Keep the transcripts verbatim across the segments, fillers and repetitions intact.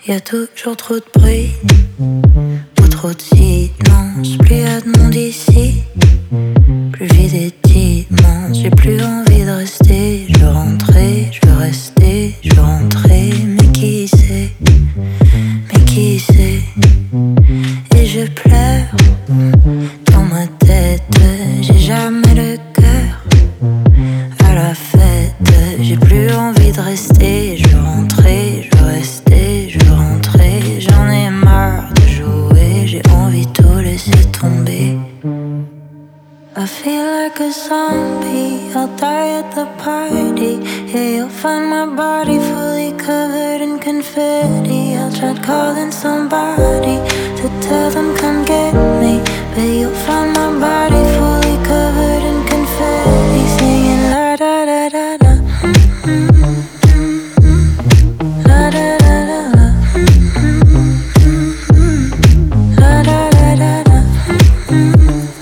Y a toujours trop de bruit ou trop de silence. Plus y a de monde ici, plus vide est immense. J'ai plus envie de rester. Je veux rentrer, je veux rester, je veux rentrer. Mais qui sait, mais qui sait. Et je pleure dans ma tête. J'ai jamais le cœur à la fête. J'ai plus envie de rester. Je veux rentrer, je veux rester, je veux rentrer. J'en ai marre de jouer. J'ai envie de tout laisser tomber. I feel like a zombie, I'll die at the party. Yeah, you'll find my body fully covered in confetti. I'll try calling somebody to tell them come get me, but you'll find my body fully covered in confetti. Singing la da da da da. Mm-hmm. La da da da da. Mm-hmm. La da da da da. Mm-hmm.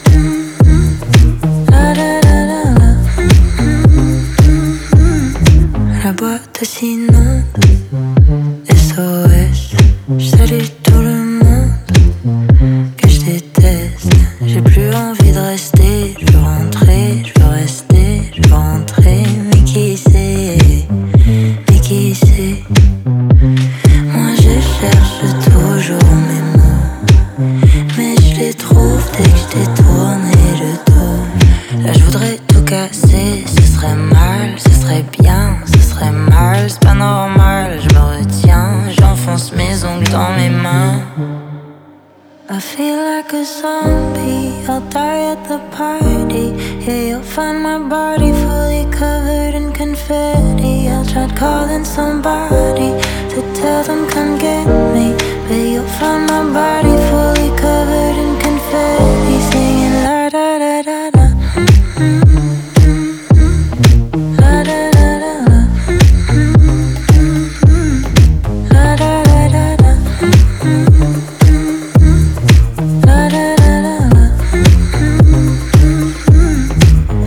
La boîte s'inonde, S O S. Je salue tout le monde que je déteste. J'ai plus envie de rester. Je veux rentrer, je veux rester, je veux rentrer. Mais qui sait, mais qui sait. Moi je cherche toujours mes mots, mais je les trouve dès que je t'ai tourné le dos. Là je voudrais tout casser, ce serait mal, ce serait bien, ce serait mal, c'est pas normal, je me retiens, j'enfonce mes ongles dans mes mains. I feel like a zombie, I'll die at the party. Yeah, you'll find my body fully covered in confetti. I'll try calling somebody to tell them come get me, but you'll find my body fully covered in confetti. Singing la da da da da. Mm-hmm.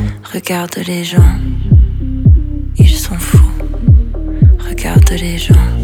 Regarde les gens, ils sont fous. Regarde les gens.